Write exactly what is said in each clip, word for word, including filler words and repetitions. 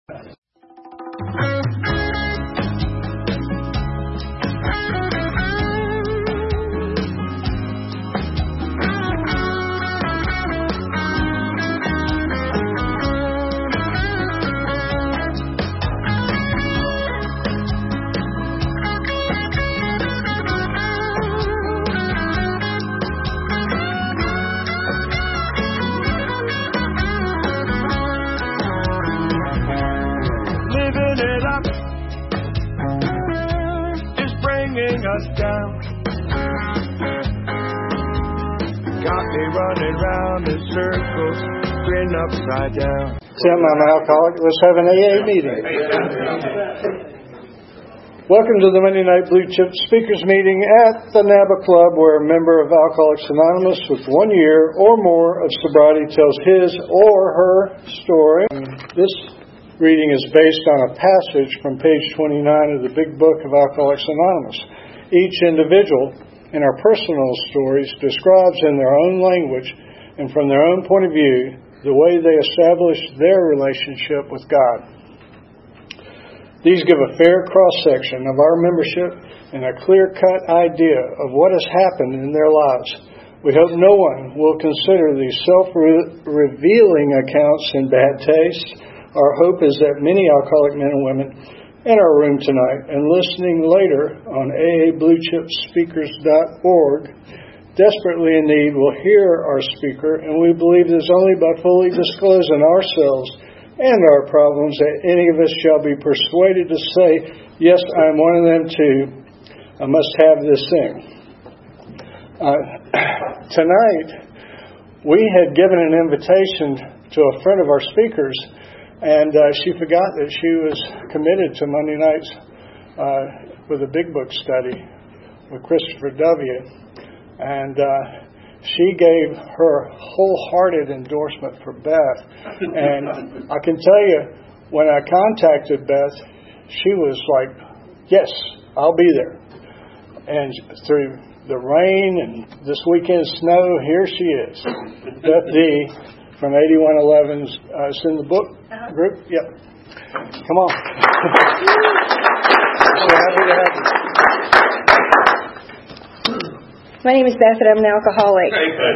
Down. Got me running round in circles, grin upside down. Tim, I'm an alcoholic. Let's have an A A meeting. Welcome to the Monday Night Blue Chip Speakers Meeting at the NABA Club, where a member of Alcoholics Anonymous with one year or more of sobriety tells his or her story. This reading is based on a passage from page twenty-nine of the Big Book of Alcoholics Anonymous. Each individual in our personal stories describes in their own language and from their own point of view the way they established their relationship with God. These give a fair cross-section of our membership and a clear-cut idea of what has happened in their lives. We hope no one will consider these self-revealing accounts in bad taste. Our hope is that many alcoholic men and women in our room tonight and listening later on A A blue chip speakers dot org desperately in need will hear our speaker, and we believe it is only by fully disclosing ourselves and our problems that any of us shall be persuaded to say, yes, I'm one of them too. I must have this thing. Uh, tonight, we had given an invitation to a friend of our speakers, and uh, she forgot that she was committed to Monday nights uh, with a Big Book study with Christopher W. And uh, she gave her wholehearted endorsement for Beth. And I can tell you, when I contacted Beth, she was like, yes, I'll be there. And through the rain and this weekend's snow, here she is. Beth D. from eighty-one eleven. Uh, it's in the book group. Yep. Come on. So happy to have you. My name is Beth, and I'm an alcoholic.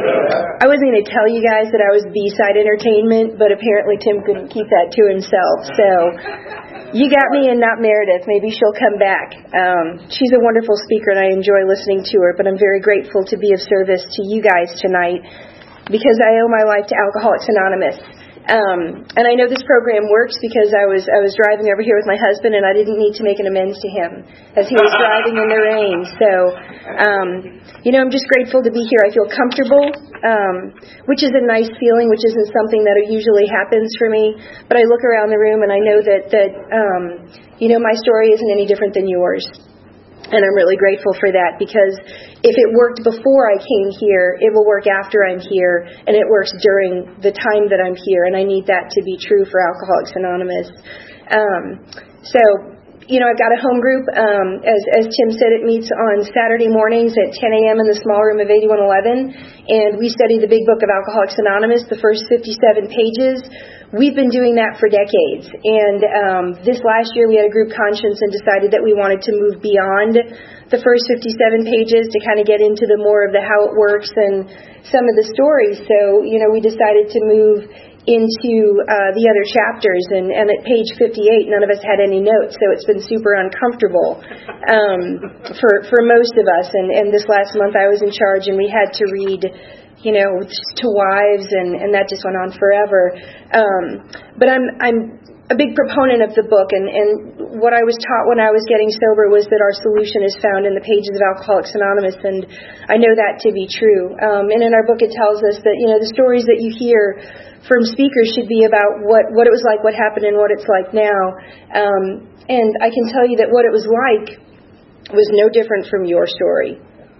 I wasn't going to tell you guys that I was B-side entertainment, but apparently Tim couldn't keep that to himself. So you got me and not Meredith. Maybe she'll come back. Um, she's a wonderful speaker, and I enjoy listening to her, but I'm very grateful to be of service to you guys tonight because I owe my life to Alcoholics Anonymous. Um, and I know this program works because I was I was driving over here with my husband, and I didn't need to make an amends to him as he was driving in the rain. So, um, you know, I'm just grateful to be here. I feel comfortable, um, which is a nice feeling, which isn't something that usually happens for me. But I look around the room, and I know that, that um, you know, my story isn't any different than yours. And I'm really grateful for that because if it worked before I came here, it will work after I'm here, and it works during the time that I'm here, and I need that to be true for Alcoholics Anonymous. Um, so, you know, I've got a home group. Um, as, as Tim said, it meets on Saturday mornings at ten a.m. in the small room of eighty-one eleven, and we study the Big Book of Alcoholics Anonymous, the first fifty-seven pages. We've been doing that for decades, and um, this last year we had a group conscience and decided that we wanted to move beyond the first fifty-seven pages to kind of get into the more of the how it works and some of the stories. So, you know, we decided to move into uh, the other chapters, and, and at page fifty-eight, none of us had any notes, so it's been super uncomfortable um, for for most of us. And, and this last month I was in charge, and we had to read, you know, to wives, and, and that just went on forever. Um, but I'm I'm a big proponent of the book, and, and what I was taught when I was getting sober was that our solution is found in the pages of Alcoholics Anonymous, and I know that to be true. Um, and in our book it tells us that, you know, the stories that you hear from speakers should be about what, what it was like, what happened, and what it's like now. Um, and I can tell you that what it was like was no different from your story.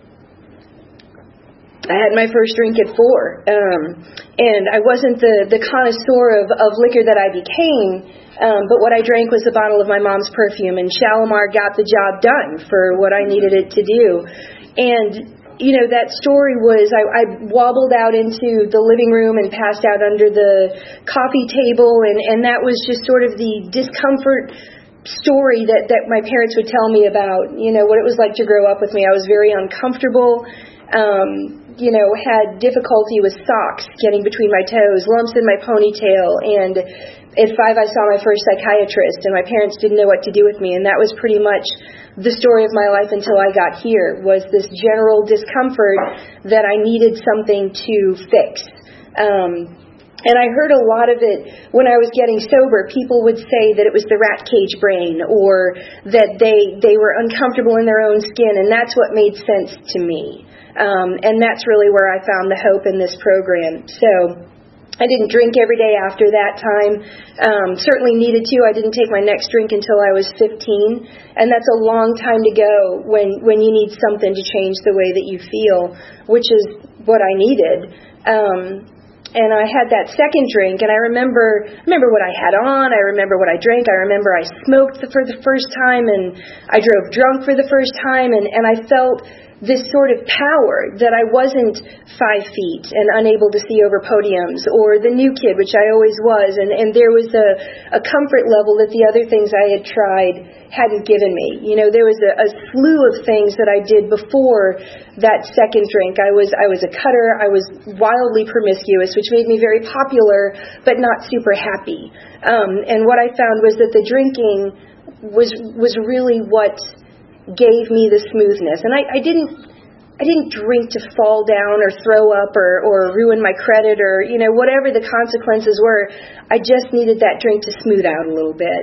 I had my first drink at four, um, and I wasn't the, the connoisseur of, of liquor that I became, um, but what I drank was a bottle of my mom's perfume, and Shalimar got the job done for what I needed it to do. And you know, that story was, I, I wobbled out into the living room and passed out under the coffee table, and, and that was just sort of the discomfort story that, that my parents would tell me about, you know, what it was like to grow up with me. I was very uncomfortable, um, you know, had difficulty with socks getting between my toes, lumps in my ponytail, and at five I saw my first psychiatrist, and my parents didn't know what to do with me, and that was pretty much the story of my life until I got here, was this general discomfort that I needed something to fix. Um, and I heard a lot of it when I was getting sober. People would say that it was the rat cage brain, or that they, they were uncomfortable in their own skin, and that's what made sense to me. Um, and that's really where I found the hope in this program. So I didn't drink every day after that time. Um, certainly needed to. I didn't take my next drink until I was fifteen, and that's a long time to go when, when you need something to change the way that you feel, which is what I needed. Um, and I had that second drink, and I remember remember what I had on. I remember what I drank. I remember I smoked for the first time, and I drove drunk for the first time, and, and I felt this sort of power that I wasn't five feet and unable to see over podiums, or the new kid, which I always was, and, and there was a, a comfort level that the other things I had tried hadn't given me. You know, there was a, a slew of things that I did before that second drink. I was I was a cutter. I was wildly promiscuous, which made me very popular, but not super happy. Um, and what I found was that the drinking was was really what gave me the smoothness. And I, I didn't I didn't drink to fall down or throw up or, or ruin my credit or, you know, whatever the consequences were. I just needed that drink to smooth out a little bit.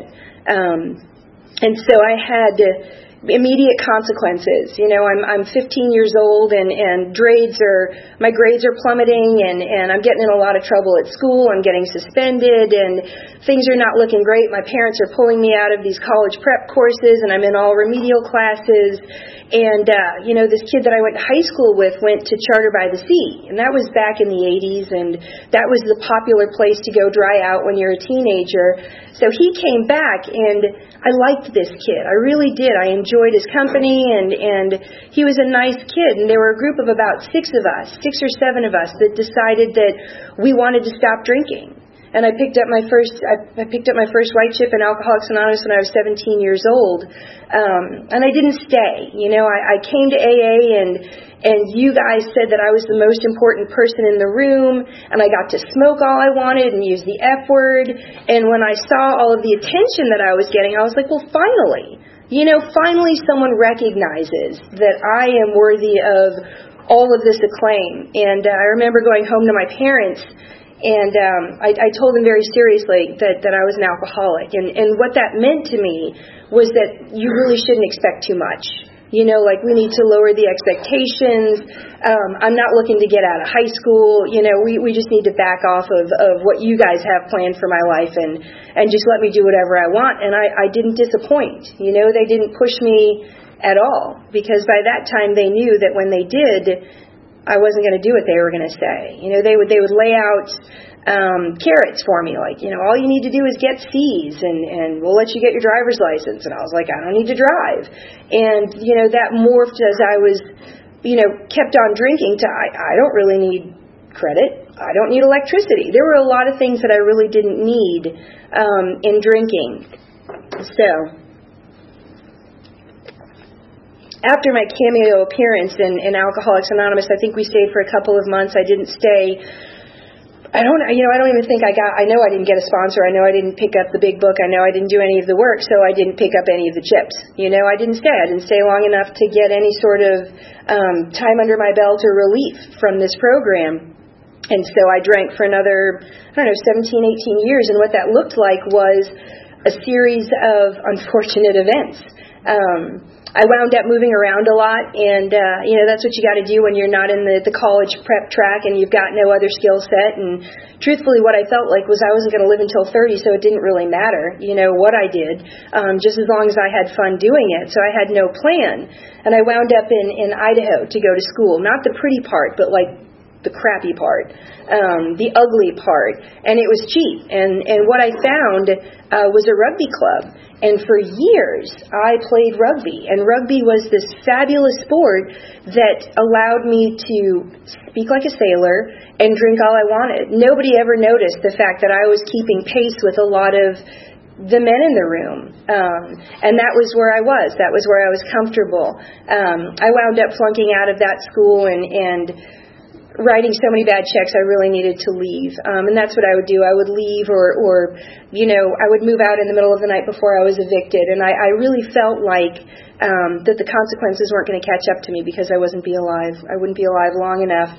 Um, and so I had immediate consequences. You know, I'm I'm fifteen years old, and, and grades are, my grades are plummeting, and, and I'm getting in a lot of trouble at school. I'm getting suspended, and things are not looking great. My parents are pulling me out of these college prep courses, and I'm in all remedial classes. And, uh, you know, this kid that I went to high school with went to Charter by the Sea, and that was back in the eighties, and that was the popular place to go dry out when you're a teenager. So he came back, and I liked this kid. I really did. I enjoyed his company, and, and he was a nice kid, and there were a group of about six of us, six or seven of us, that decided that we wanted to stop drinking. And I picked up my first I, I picked up my first white chip in Alcoholics Anonymous when I was seventeen years old, um, and I didn't stay. You know, I, I came to A A, and and you guys said that I was the most important person in the room, and I got to smoke all I wanted and use the F word. And when I saw all of the attention that I was getting, I was like, well, finally, you know, finally someone recognizes that I am worthy of all of this acclaim. And uh, I remember going home to my parents. And um, I, I told them very seriously that, that I was an alcoholic. And, and what that meant to me was that you really shouldn't expect too much. You know, like, we need to lower the expectations. Um, I'm not looking to get out of high school. You know, we, we just need to back off of, of what you guys have planned for my life, and, and just let me do whatever I want. And I, I didn't disappoint. You know, they didn't push me at all, because by that time they knew that when they did, I wasn't going to do what they were going to say. You know, they would they would lay out um, carrots for me, like, you know, all you need to do is get C's, and, and we'll let you get your driver's license. And I was like, I don't need to drive. And, you know, that morphed as I was, you know, kept on drinking to, I, I don't really need credit. I don't need electricity. There were a lot of things that I really didn't need um, in drinking. So after my cameo appearance in, in Alcoholics Anonymous, I think we stayed for a couple of months. I didn't stay. I don't, you know, I don't even think I got, I know I didn't get a sponsor. I know I didn't pick up the big book. I know I didn't do any of the work, so I didn't pick up any of the chips. You know, I didn't stay. I didn't stay long enough to get any sort of um, time under my belt or relief from this program. And so I drank for another, I don't know, seventeen, eighteen years. And what that looked like was a series of unfortunate events. Um, I wound up moving around a lot, and, uh, you know, that's what you got to do when you're not in the, the college prep track and you've got no other skill set. And truthfully, what I felt like was I wasn't going to live until thirty, so it didn't really matter, you know, what I did, um, just as long as I had fun doing it. So I had no plan. And I wound up in, in Idaho to go to school. Not the pretty part, but like the crappy part, um, the ugly part, and it was cheap. And, and what I found uh, was a rugby club. And for years, I played rugby. And rugby was this fabulous sport that allowed me to speak like a sailor and drink all I wanted. Nobody ever noticed the fact that I was keeping pace with a lot of the men in the room. Um, and that was where I was. That was where I was comfortable. Um, I wound up flunking out of that school and, and writing so many bad checks, I really needed to leave. Um, and that's what I would do. I would leave or, or, you know, I would move out in the middle of the night before I was evicted. And I, I really felt like um, that the consequences weren't going to catch up to me because I wasn't be alive. I wouldn't be alive long enough.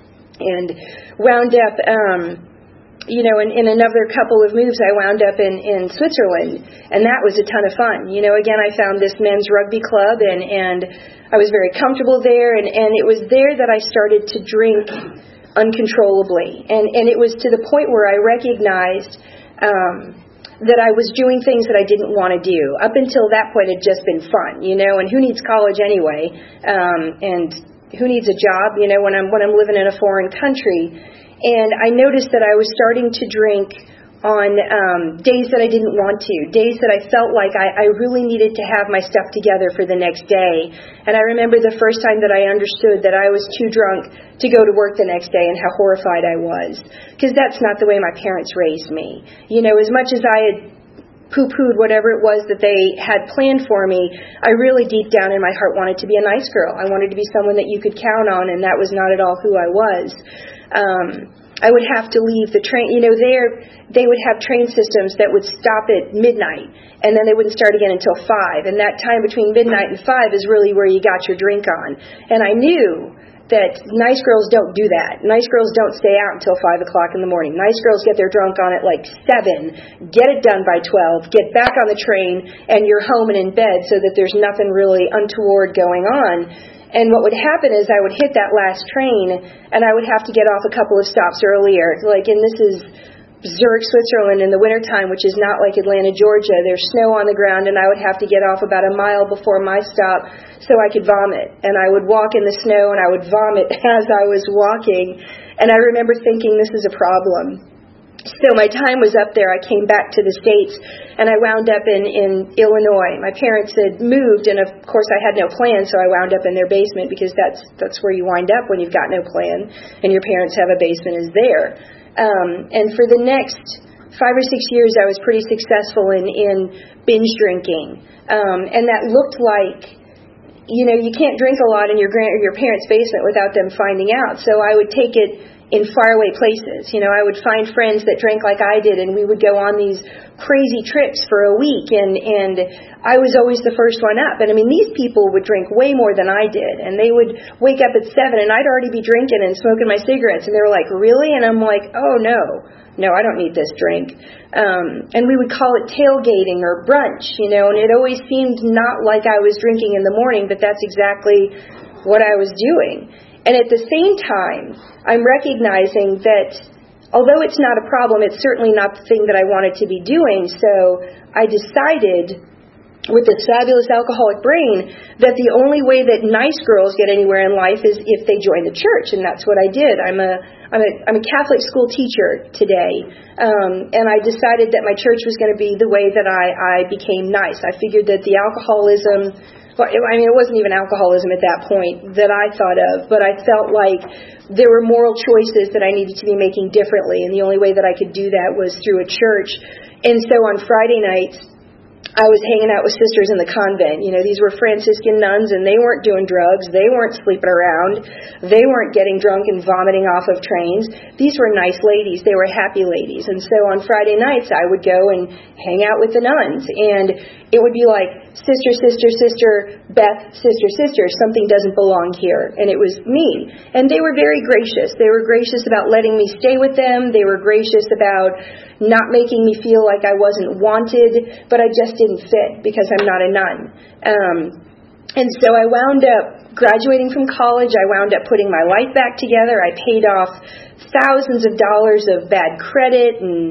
And wound up, um, you know, in, in another couple of moves, I wound up in, in Switzerland. And that was a ton of fun. You know, again, I found this men's rugby club and, and I was very comfortable there, and, and it was there that I started to drink uncontrollably. And, and it was to the point where I recognized um, that I was doing things that I didn't want to do. Up until that point, it had just been fun, you know, and who needs college anyway? Um, and who needs a job, you know, when I'm, when I'm living in a foreign country? And I noticed that I was starting to drink on um, days that I didn't want to, days that I felt like I, I really needed to have my stuff together for the next day. And I remember the first time that I understood that I was too drunk to go to work the next day and how horrified I was. Because that's not the way my parents raised me. You know, as much as I had poo-pooed whatever it was that they had planned for me, I really deep down in my heart wanted to be a nice girl. I wanted to be someone that you could count on, and that was not at all who I was. Um, I would have to leave the train. You know, there they would have train systems that would stop at midnight, and then they wouldn't start again until five. And that time between midnight and five is really where you got your drink on. And I knew that nice girls don't do that. Nice girls don't stay out until five o'clock in the morning. Nice girls get their drunk on at like seven, get it done by twelve, get back on the train, and you're home and in bed so that there's nothing really untoward going on. And what would happen is I would hit that last train, and I would have to get off a couple of stops earlier. Like, and this is Zurich, Switzerland in the wintertime, which is not like Atlanta, Georgia. There's snow on the ground, and I would have to get off about a mile before my stop so I could vomit. And I would walk in the snow, and I would vomit as I was walking. And I remember thinking, this is a problem. So my time was up there. I came back to the States, and I wound up in, in Illinois. My parents had moved, and of course I had no plan, so I wound up in their basement because that's that's where you wind up when you've got no plan, and your parents have a basement is there. Um, and for the next five or six years, I was pretty successful in, in binge drinking, um, and that looked like, you know, you can't drink a lot in your grand, your parents' basement without them finding out. So I would take it in faraway places. You know, I would find friends that drank like I did, and we would go on these crazy trips for a week, and, and I was always the first one up. And I mean, these people would drink way more than I did, and they would wake up at seven, and I'd already be drinking and smoking my cigarettes, and they were like, really? And I'm like, oh, no. No, I don't need this drink. Um, and we would call it tailgating or brunch, you know, and it always seemed not like I was drinking in the morning, but that's exactly what I was doing. And at the same time, I'm recognizing that although it's not a problem, it's certainly not the thing that I wanted to be doing. So I decided, with this fabulous alcoholic brain, that the only way that nice girls get anywhere in life is if they join the church, and that's what I did. I'm a I'm a, I'm a Catholic school teacher today, um, and I decided that my church was going to be the way that I, I became nice. I figured that the alcoholism, well, I mean, it wasn't even alcoholism at that point that I thought of, but I felt like there were moral choices that I needed to be making differently, and the only way that I could do that was through a church. And so on Friday nights, I was hanging out with sisters in the convent. You know, these were Franciscan nuns, and they weren't doing drugs. They weren't sleeping around. They weren't getting drunk and vomiting off of trains. These were nice ladies. They were happy ladies. And so on Friday nights, I would go and hang out with the nuns. And it would be like, sister, sister, sister, Beth, sister, sister, something doesn't belong here. And it was me. And they were very gracious. They were gracious about letting me stay with them. They were gracious about not making me feel like I wasn't wanted, but I just didn't fit because I'm not a nun. Um, and so I wound up graduating from college. I wound up putting my life back together. I paid off thousands of dollars of bad credit and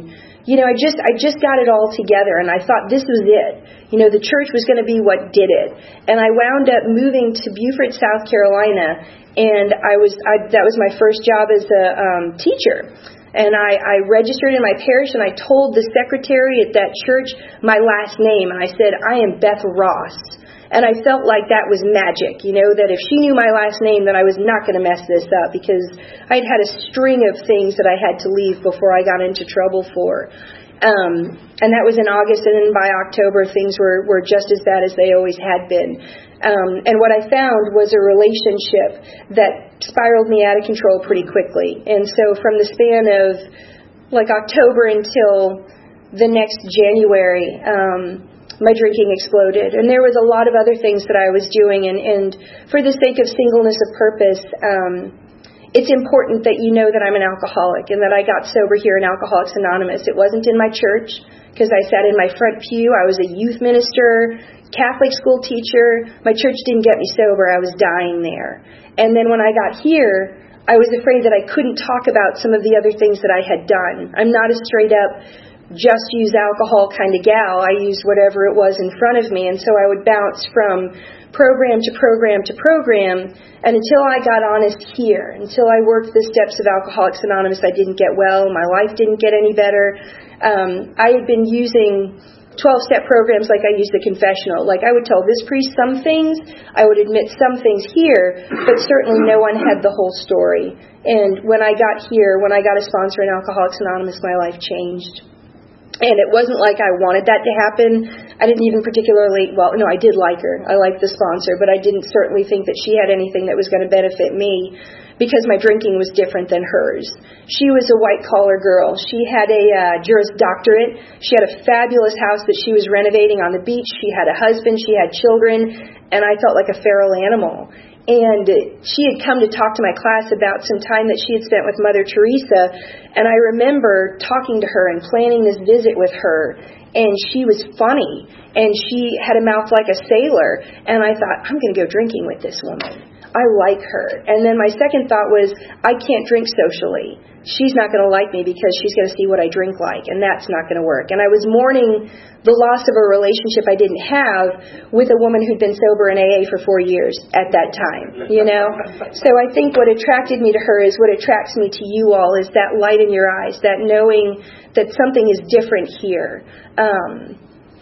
you know, I just I just got it all together, and I thought this was it. You know, the church was going to be what did it. And I wound up moving to Beaufort, South Carolina, and I was I, that was my first job as a um, teacher. And I, I registered in my parish, and I told the secretary at that church my last name, and I said, I am Beth Ross. And I felt like that was magic, you know, that if she knew my last name, then I was not going to mess this up, because I'd had a string of things that I had to leave before I got into trouble for. Um, and that was in August, and then by October, things were, were just as bad as they always had been. Um, and what I found was a relationship that spiraled me out of control pretty quickly. And so from the span of like October until the next January, um, my drinking exploded. And there was a lot of other things that I was doing. And, and for the sake of singleness of purpose, um, it's important that you know that I'm an alcoholic and that I got sober here in Alcoholics Anonymous. It wasn't in my church, because I sat in my front pew. I was a youth minister, Catholic school teacher. My church didn't get me sober. I was dying there. And then when I got here, I was afraid that I couldn't talk about some of the other things that I had done. I'm not a straight up just use alcohol kind of gal. I used whatever it was in front of me. And so I would bounce from program to program to program. And until I got honest here, until I worked the steps of Alcoholics Anonymous, I didn't get well. My life didn't get any better. Um, I had been using twelve-step programs like I used the confessional. Like I would tell this priest some things, I would admit some things here, but certainly no one had the whole story. And when I got here, when I got a sponsor in Alcoholics Anonymous, my life changed. And it wasn't like I wanted that to happen. I didn't even particularly, well, no, I did like her. I liked the sponsor, but I didn't certainly think that she had anything that was going to benefit me, because my drinking was different than hers. She was a white-collar girl. She had a uh, Juris Doctorate. She had a fabulous house that she was renovating on the beach. She had a husband. She had children. And I felt like a feral animal. And she had come to talk to my class about some time that she had spent with Mother Teresa. And I remember talking to her and planning this visit with her. And she was funny. And she had a mouth like a sailor. And I thought, I'm going to go drinking with this woman. I like her. And then my second thought was, I can't drink socially. She's not going to like me because she's going to see what I drink like, and that's not going to work. And I was mourning the loss of a relationship I didn't have with a woman who'd been sober in A A for four years at that time, you know? So I think what attracted me to her is what attracts me to you all, is that light in your eyes, that knowing that something is different here. Um,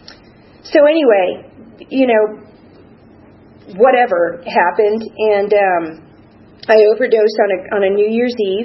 so anyway, you know, whatever happened, and um, I overdosed on a on a New Year's Eve,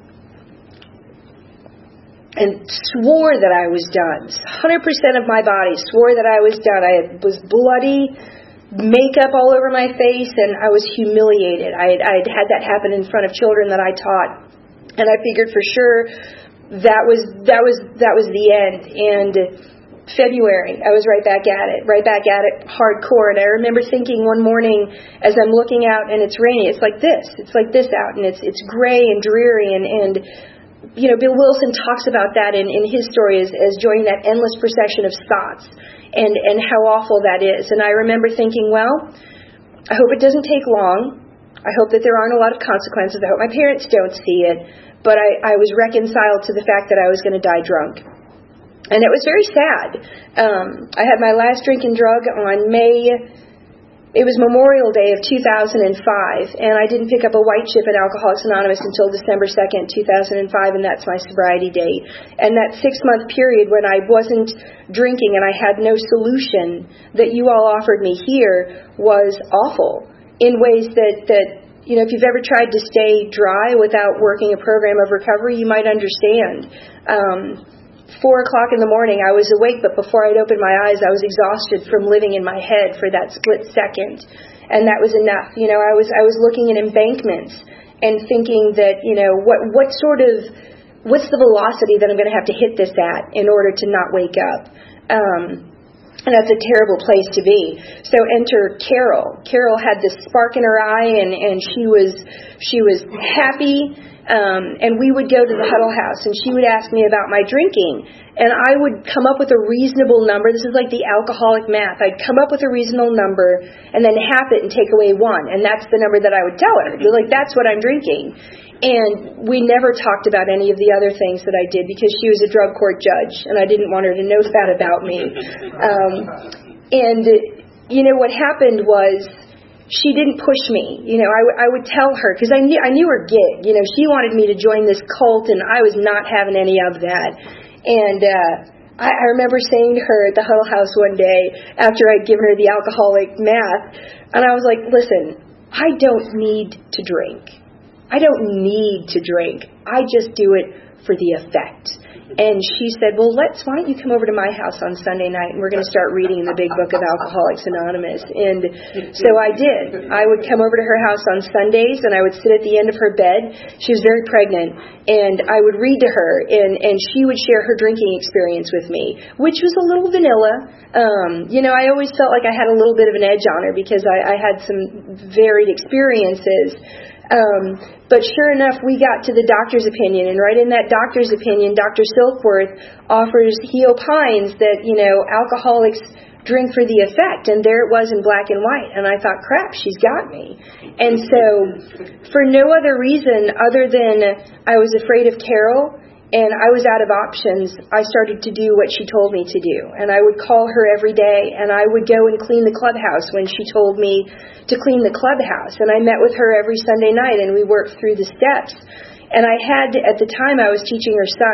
and swore that I was done. one hundred percent of my body swore that I was done. I was bloody, makeup all over my face, and I was humiliated. I had, I had had that happen in front of children that I taught, and I figured for sure that was that was that was the end. And February, I was right back at it, right back at it hardcore. And I remember thinking one morning as I'm looking out and it's raining, it's like this, it's like this out, and it's it's gray and dreary. And, and you know, Bill Wilson talks about that in, in his story as, as joining that endless procession of spots, and, and how awful that is. And I remember thinking, well, I hope it doesn't take long. I hope that there aren't a lot of consequences. I hope my parents don't see it. But I, I was reconciled to the fact that I was going to die drunk. And it was very sad. Um, I had my last drink and drug on May, it was Memorial Day of two thousand five, and I didn't pick up a white chip at Alcoholics Anonymous until December second, two thousand five, and that's my sobriety date. And that six-month period when I wasn't drinking and I had no solution that you all offered me here was awful in ways that, that you know, if you've ever tried to stay dry without working a program of recovery, you might understand. Um, Four o'clock in the morning, I was awake, but before I'd opened my eyes, I was exhausted from living in my head for that split second. And that was enough. You know, I was I was looking at embankments and thinking that, you know, what what sort of, what's the velocity that I'm going to have to hit this at in order to not wake up? Um, and that's a terrible place to be. So enter Carol. Carol had this spark in her eye, and, and she was she was happy. Um, and we would go to the Huddle House, and she would ask me about my drinking. And I would come up with a reasonable number. This is like the alcoholic math. I'd come up with a reasonable number and then half it and take away one. And that's the number that I would tell her. Like, that's what I'm drinking. And we never talked about any of the other things that I did because she was a drug court judge, and I didn't want her to know that about me. Um, and, you know, what happened was, she didn't push me. You know, I, w- I would tell her, because I knew, I knew her gig. You know, she wanted me to join this cult, and I was not having any of that. And uh, I, I remember saying to her at the Huddle House one day, after I'd given her the alcoholic math, and I was like, listen, I don't need to drink. I don't need to drink. I just do it for the effect. And she said, well, let's, why don't you come over to my house on Sunday night, and we're going to start reading the big book of Alcoholics Anonymous. And so I did. I would come over to her house on Sundays, and I would sit at the end of her bed. She was very pregnant, and I would read to her, and, and she would share her drinking experience with me, which was a little vanilla. Um, you know, I always felt like I had a little bit of an edge on her because I, I had some varied experiences. Um, but sure enough, we got to the doctor's opinion, and right in that doctor's opinion, Doctor Silkworth offers, he opines that, you know, alcoholics drink for the effect, and there it was in black and white, and I thought, crap, she's got me. And so, for no other reason other than I was afraid of Carol, and I was out of options, I started to do what she told me to do. And I would call her every day, and I would go and clean the clubhouse when she told me to clean the clubhouse. And I met with her every Sunday night, and we worked through the steps. And I had, at the time, I was teaching her son.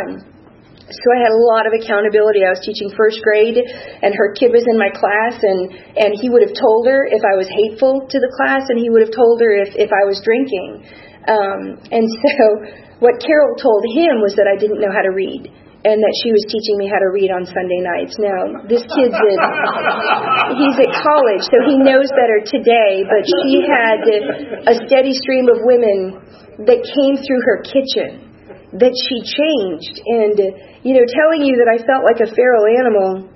So I had a lot of accountability. I was teaching first grade, and her kid was in my class, and, and he would have told her if I was hateful to the class, and he would have told her if, if I was drinking. Um, and so what Carol told him was that I didn't know how to read, and that she was teaching me how to read on Sunday nights. Now, this kid's in, he's at college, so he knows better today, but she had a steady stream of women that came through her kitchen that she changed. And, you know, telling you that I felt like a feral animal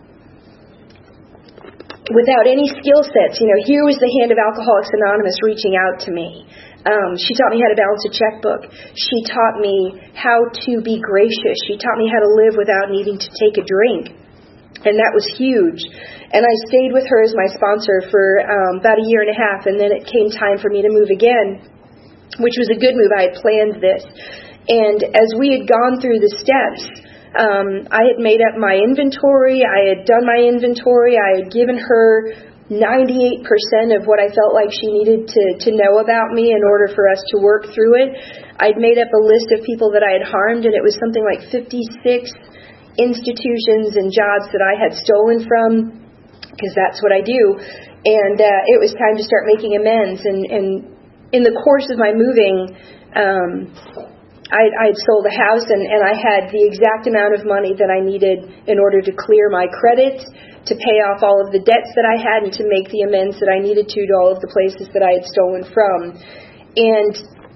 without any skill sets. You know, here was the hand of Alcoholics Anonymous reaching out to me. Um, she taught me how to balance a checkbook. She taught me how to be gracious. She taught me how to live without needing to take a drink. And that was huge. And I stayed with her as my sponsor for um, about a year and a half, and then it came time for me to move again, which was a good move. I had planned this. And as we had gone through the steps, um, I had made up my inventory. I had done my inventory. I had given her ninety-eight percent of what I felt like she needed to, to know about me in order for us to work through it. I'd made up a list of people that I had harmed, and it was something like fifty-six institutions and jobs that I had stolen from, because that's what I do. And uh, it was time to start making amends. And, and in the course of my moving, um, I, I had sold a house, and, and I had the exact amount of money that I needed in order to clear my credit, to pay off all of the debts that I had, and to make the amends that I needed to to all of the places that I had stolen from. And,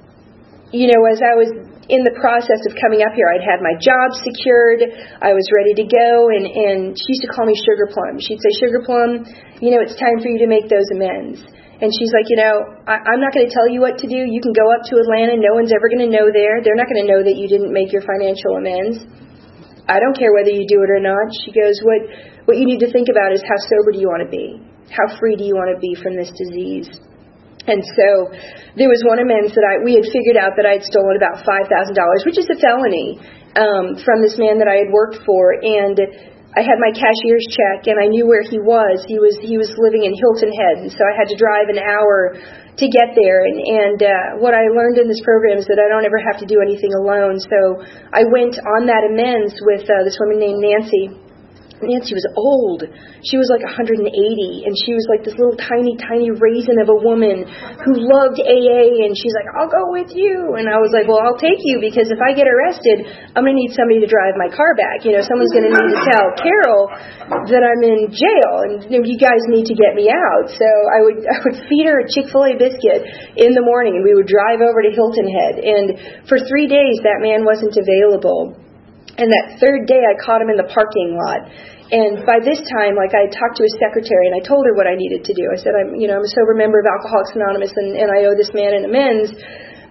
you know, as I was in the process of coming up here, I'd had my job secured, I was ready to go, and, and she used to call me Sugar Plum. She'd say, Sugar Plum, you know, it's time for you to make those amends. And she's like, you know, I, I'm not going to tell you what to do. You can go up to Atlanta. No one's ever going to know there. They're not going to know that you didn't make your financial amends. I don't care whether you do it or not. She goes, what what you need to think about is how sober do you want to be? How free do you want to be from this disease? And so there was one amends that I we had figured out that I had stolen about five thousand dollars, which is a felony, um, from this man that I had worked for. And I had my cashier's check, and I knew where he was. He was he was living in Hilton Head, and so I had to drive an hour to get there. And, and uh, what I learned in this program is that I don't ever have to do anything alone. So I went on that amends with uh, this woman named Nancy. Nancy was old. She was like one hundred eighty, and she was like this little tiny, tiny raisin of a woman who loved A A, and she's like, I'll go with you. And I was like, well, I'll take you, because if I get arrested, I'm going to need somebody to drive my car back. You know, someone's going to need to tell Carol that I'm in jail, and you know, you guys need to get me out. So I would I would feed her a Chick-fil-A biscuit in the morning, and we would drive over to Hilton Head. And for three days, that man wasn't available. And that third day, I caught him in the parking lot. And by this time, like, I talked to his secretary, and I told her what I needed to do. I said, I'm, you know, I'm a sober member of Alcoholics Anonymous, and, and I owe this man an amends.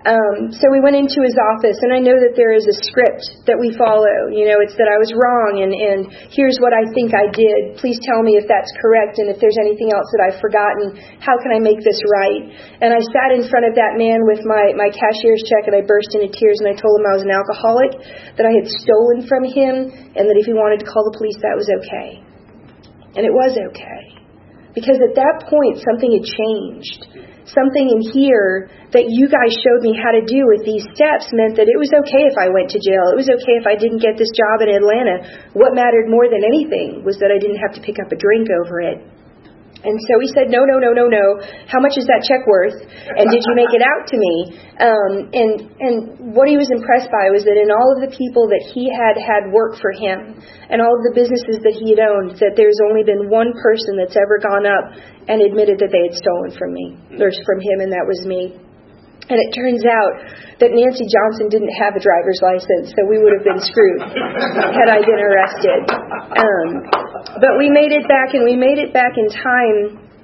Um, so we went into his office, and I know that there is a script that we follow. You know, it's that I was wrong, and, and here's what I think I did. Please tell me if that's correct, and if there's anything else that I've forgotten, how can I make this right? And I sat in front of that man with my, my cashier's check, and I burst into tears, and I told him I was an alcoholic, that I had stolen from him, and that if he wanted to call the police, that was okay. And it was okay. Because at that point, something had changed. Something in here that you guys showed me how to do with these steps meant that it was okay if I went to jail. It was okay if I didn't get this job in Atlanta. What mattered more than anything was that I didn't have to pick up a drink over it. And so he said, no, no, no, no, no. How much is that check worth? And did you make it out to me? Um, and and what he was impressed by was that in all of the people that he had had work for him and all of the businesses that he had owned, that there's only been one person that's ever gone up and admitted that they had stolen from me, or from him, and that was me. And it turns out that Nancy Johnson didn't have a driver's license, so we would have been screwed had I been arrested. Um, but we made it back, and we made it back in time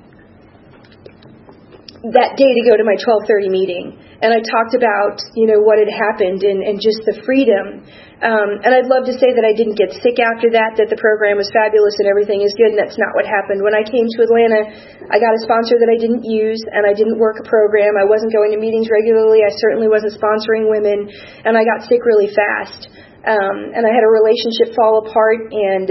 that day to go to my twelve thirty meeting. And I talked about, you know, what had happened and, and just the freedom. Um, and I'd love to say that I didn't get sick after that, that the program was fabulous and everything is good, and that's not what happened. When I came to Atlanta, I got a sponsor that I didn't use, and I didn't work a program. I wasn't going to meetings regularly. I certainly wasn't sponsoring women, and I got sick really fast. Um, and I had a relationship fall apart, and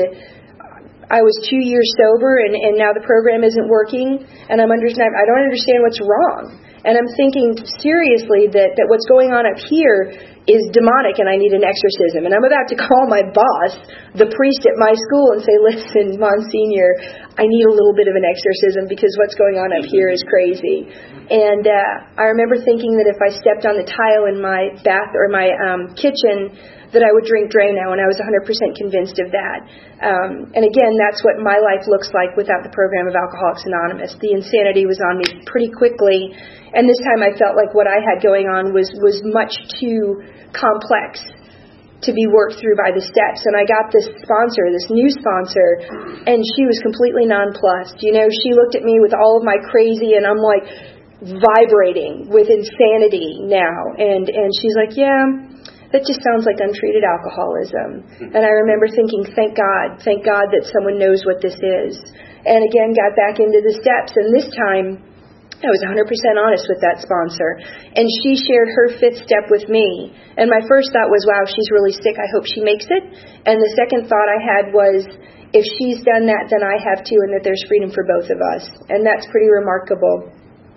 I was two years sober, and, and now the program isn't working, and I'm under, I don't understand what's wrong. And I'm thinking seriously that, that what's going on up here is demonic and I need an exorcism. And I'm about to call my boss, the priest at my school, and say, listen, Monsignor, I need a little bit of an exorcism because what's going on up here is crazy. And uh, I remember thinking that if I stepped on the tile in my bath or my um, kitchen, that I would drink Drano, and I was one hundred percent convinced of that. Um, and again, that's what my life looks like without the program of Alcoholics Anonymous. The insanity was on me pretty quickly, and this time I felt like what I had going on was, was much too complex to be worked through by the steps. And I got this sponsor, this new sponsor, and she was completely nonplussed. You know, she looked at me with all of my crazy, and I'm like vibrating with insanity now. And, and she's like, yeah, that just sounds like untreated alcoholism. And I remember thinking, thank God, thank God that someone knows what this is. And again, got back into the steps. And this time, I was one hundred percent honest with that sponsor. And she shared her fifth step with me. And my first thought was, wow, she's really sick. I hope she makes it. And the second thought I had was, if she's done that, then I have too, and that there's freedom for both of us. And that's pretty remarkable.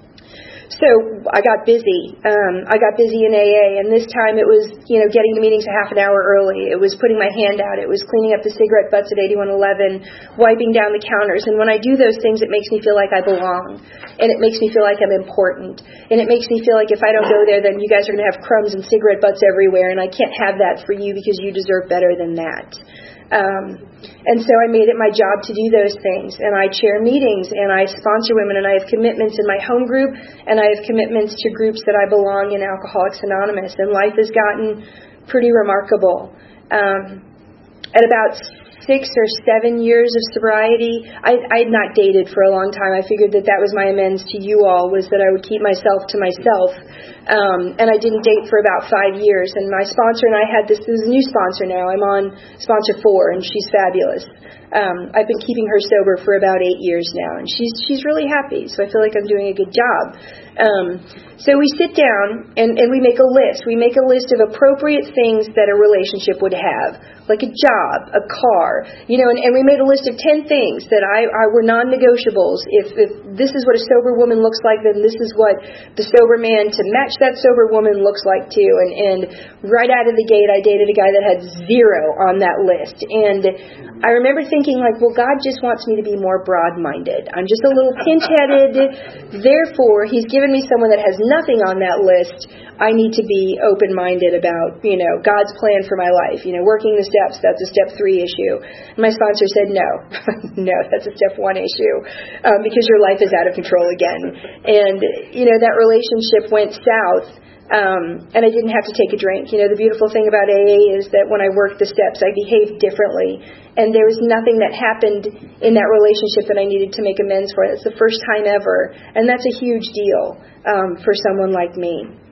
So I got busy. Um, I got busy in A A, and this time it was, you know, getting to meetings a half an hour early. It was putting my hand out. It was cleaning up the cigarette butts at eighty-one eleven, wiping down the counters. And when I do those things, it makes me feel like I belong, and it makes me feel like I'm important, and it makes me feel like if I don't go there, then you guys are going to have crumbs and cigarette butts everywhere, and I can't have that for you because you deserve better than that. Um, and so I made it my job to do those things, and I chair meetings, and I sponsor women, and I have commitments in my home group, and I have commitments to groups that I belong in, Alcoholics Anonymous, and life has gotten pretty remarkable. Um, at about six or seven years of sobriety, I, I had not dated for a long time. I figured that that was my amends to you all, was that I would keep myself to myself. Um, and I didn't date for about five years. And my sponsor and I had this, this is a new sponsor now. I'm on sponsor four, and she's fabulous. Um, I've been keeping her sober for about eight years now, and she's she's really happy. So I feel like I'm doing a good job. Um, so we sit down and, and we make a list. We make a list of appropriate things that a relationship would have, like a job, a car, you know, and, and we made a list of ten things that I, I were non-negotiables. If, if this is what a sober woman looks like, then this is what the sober man to match that sober woman looks like too. And, and right out of the gate, I dated a guy that had zero on that list. And I remember thinking, like, well, God just wants me to be more broad-minded. I'm just a little pinch-headed. Therefore, He's given me someone that has nothing on that list. I need to be open-minded about, you know, God's plan for my life. You know, working the steps, that's a step three issue. And my sponsor said, no, no, that's a step one issue, um, because your life is out of control again. And, you know, that relationship went south. Um, and I didn't have to take a drink. You know, the beautiful thing about A A is that when I worked the steps, I behaved differently. And there was nothing that happened in that relationship that I needed to make amends for. That's the first time ever. And that's a huge deal um, for someone like me.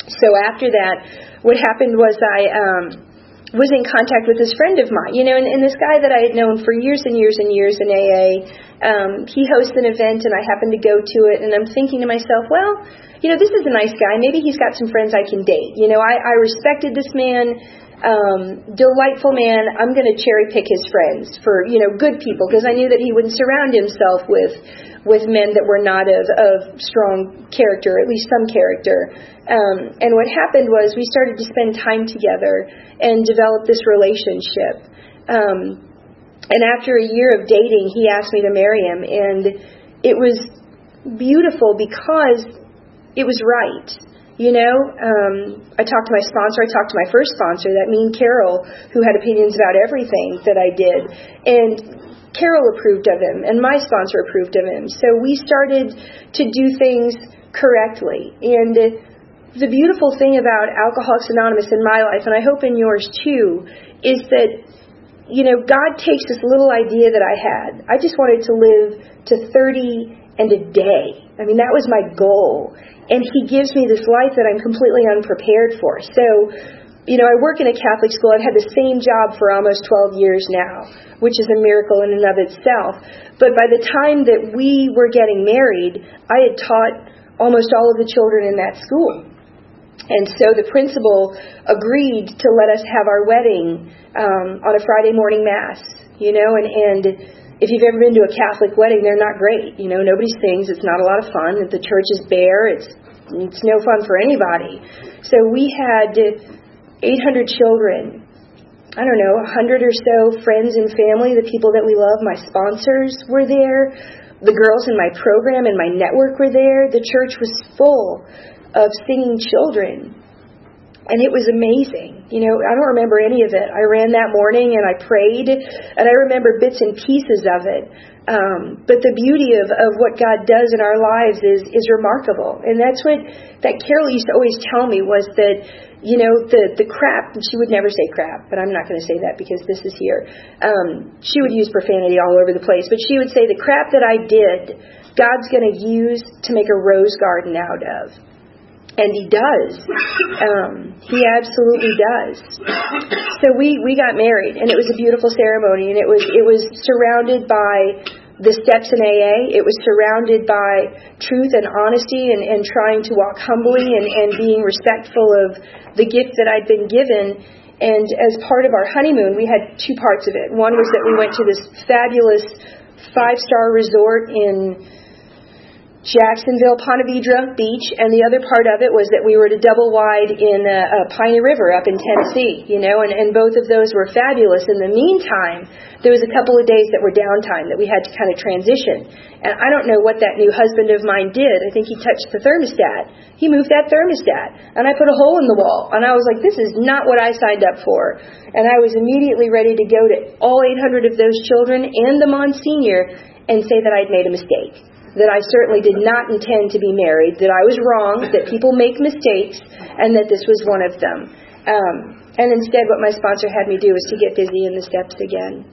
So after that, what happened was I um, was in contact with this friend of mine, you know, and, and this guy that I had known for years and years and years in A A, um, he hosts an event, and I happened to go to it, and I'm thinking to myself, well, you know, this is a nice guy. Maybe he's got some friends I can date. You know, I, I respected this man, um, delightful man. I'm going to cherry pick his friends for, you know, good people, because I knew that he wouldn't surround himself with with men that were not of, of strong character, at least some character. Um, and what happened was we started to spend time together and develop this relationship. Um, and after a year of dating, he asked me to marry him, and it was beautiful because it was right. You know, um, I talked to my sponsor. I talked to my first sponsor, that mean Carol, who had opinions about everything that I did. And Carol approved of him, and my sponsor approved of him. So we started to do things correctly. And the beautiful thing about Alcoholics Anonymous in my life, and I hope in yours too, is that, you know, God takes this little idea that I had. I just wanted to live to thirty and a day. I mean, that was my goal. And He gives me this life that I'm completely unprepared for. So, you know, I work in a Catholic school. I've had the same job for almost twelve years now, which is a miracle in and of itself. But by the time that we were getting married, I had taught almost all of the children in that school. And so the principal agreed to let us have our wedding um, on a Friday morning mass, you know, and, and if you've ever been to a Catholic wedding, they're not great. You know, nobody sings. It's not a lot of fun. The church is bare. It's, it's no fun for anybody. So we had eight hundred children, I don't know, one hundred or so friends and family, the people that we love. My sponsors were there. The girls in my program and my network were there. The church was full of singing children. And it was amazing. You know, I don't remember any of it. I ran that morning and I prayed, and I remember bits and pieces of it. Um, but the beauty of, of what God does in our lives is, is remarkable. And that's what that Carol used to always tell me, was that, you know, the, the crap, and she would never say crap, but I'm not going to say that because this is here. Um, she would use profanity all over the place, but she would say the crap that I did, God's going to use to make a rose garden out of. And He does. Um, he absolutely does. So we, we got married, and it was a beautiful ceremony, and it was it was surrounded by the steps in A A. It was surrounded by truth and honesty, and, and trying to walk humbly and, and being respectful of the gift that I'd been given. And as part of our honeymoon, we had two parts of it. One was that we went to this fabulous five-star resort in Jacksonville, Ponte Vedra Beach, and the other part of it was that we were to double wide in uh, uh, Piney River up in Tennessee, you know, and, and both of those were fabulous. In the meantime, there was a couple of days that were downtime that we had to kind of transition. And I don't know what that new husband of mine did. I think he touched the thermostat. He moved that thermostat, and I put a hole in the wall. And I was like, this is not what I signed up for. And I was immediately ready to go to all eight hundred of those children and the Monsignor and say that I'd made a mistake, that I certainly did not intend to be married, that I was wrong, that people make mistakes, and that this was one of them. Um, and instead, what my sponsor had me do was to get busy in the steps again.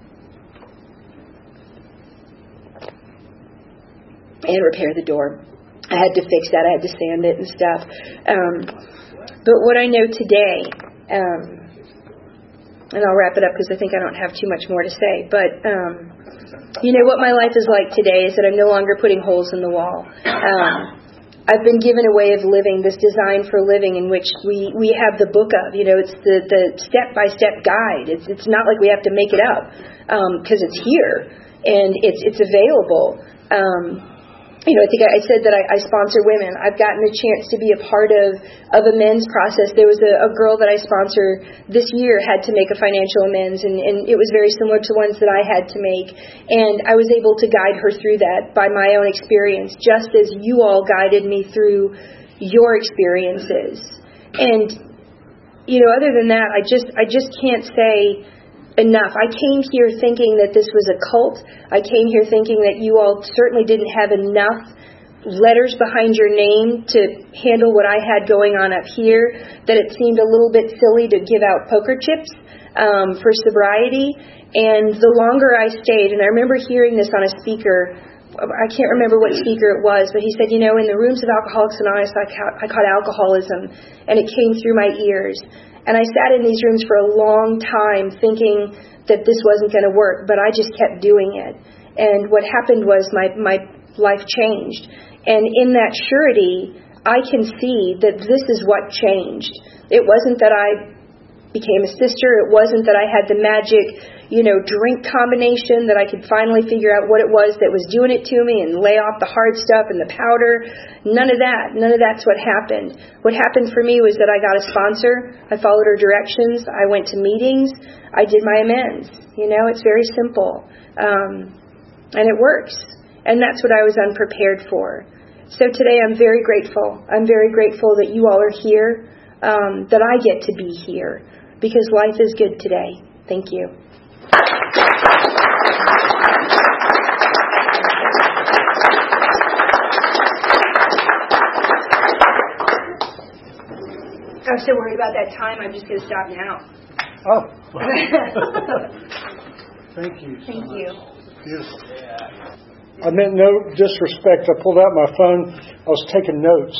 And repair the door. I had to fix that. I had to sand it and stuff. Um, but what I know today, um, and I'll wrap it up because I think I don't have too much more to say, but um, you know what my life is like today is that I'm no longer putting holes in the wall. Um, I've been given a way of living, this design for living, in which we, we have the book of. You know, it's the, the step-by-step guide. It's it's not like we have to make it up, because um, it's here and it's it's available. Um, You know, I think I said that I, I sponsor women. I've gotten a chance to be a part of, of a men's process. There was a, a girl that I sponsor this year had to make a financial amends, and, and it was very similar to ones that I had to make. And I was able to guide her through that by my own experience, just as you all guided me through your experiences. And, you know, other than that, I just I just can't say enough. I came here thinking that this was a cult. I came here thinking that you all certainly didn't have enough letters behind your name to handle what I had going on up here, that it seemed a little bit silly to give out poker chips um, for sobriety. And the longer I stayed, and I remember hearing this on a speaker I can't remember what speaker it was, but he said, you know, in the rooms of Alcoholics Anonymous, I caught, I caught alcoholism, and it came through my ears. And I sat in these rooms for a long time thinking that this wasn't going to work, but I just kept doing it. And what happened was my, my life changed. And in that surety, I can see that this is what changed. It wasn't that I became a sister. It wasn't that I had the magic, you know, drink combination that I could finally figure out what it was that was doing it to me and lay off the hard stuff and the powder. None of that. None of that's what happened. What happened for me was that I got a sponsor. I followed her directions. I went to meetings. I did my amends. You know, it's very simple. Um, and it works. And that's what I was unprepared for. So today I'm very grateful. I'm very grateful that you all are here, um, that I get to be here, because life is good today. Thank you. I was so worried about that time, I'm just going to stop now. Oh. Thank you. So Thank much. you. Beautiful. I meant no disrespect. I pulled out my phone. I was taking notes.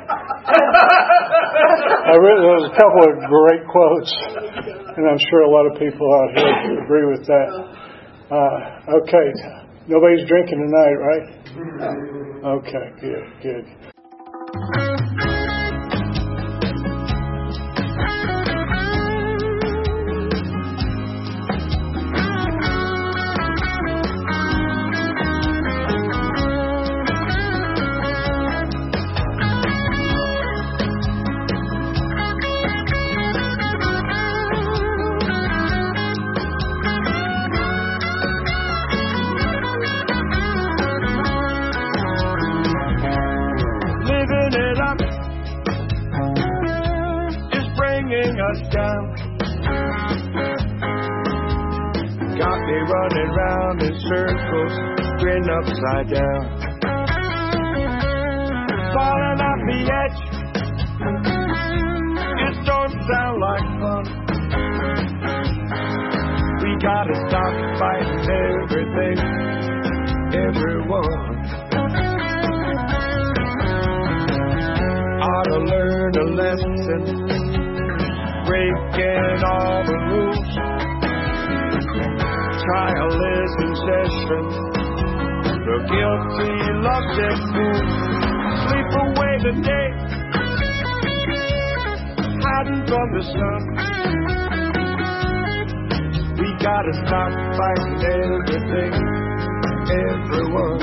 I read, there was a couple of great quotes, and I'm sure a lot of people out here agree with that. Uh, okay. Nobody's drinking tonight, right? Okay, good, good. Down. Got me running round in circles, grin upside down. Falling off the edge, it don't sound like fun. We gotta stop fighting everything, everyone. Ought to learn a lesson, breaking all the rules. Trial is in session. The guilty lovesick fool. Sleep away the day, hiding from the sun. We gotta stop fighting everything, everyone.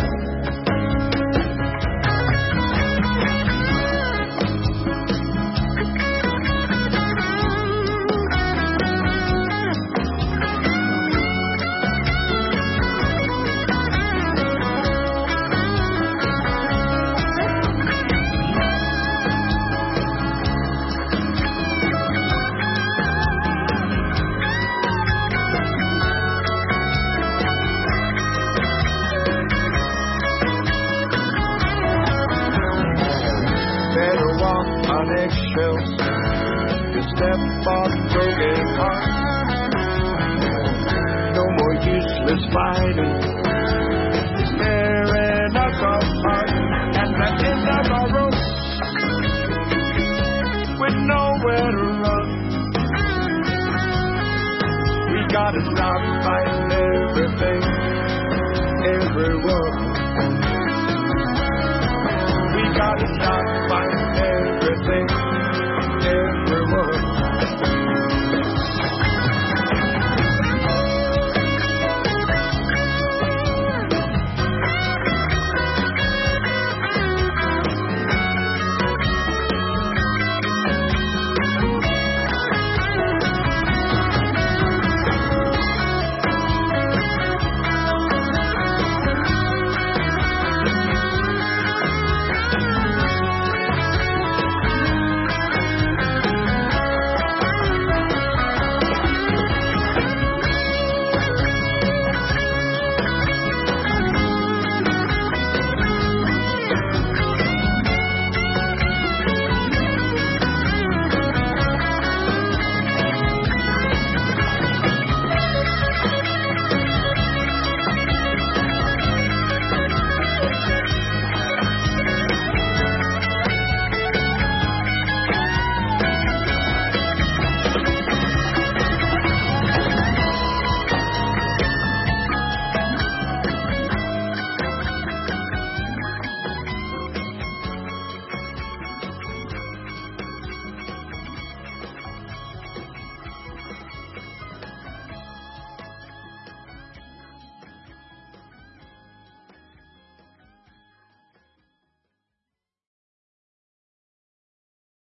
Eggshells, you step on broken hearts. No more useless fighting.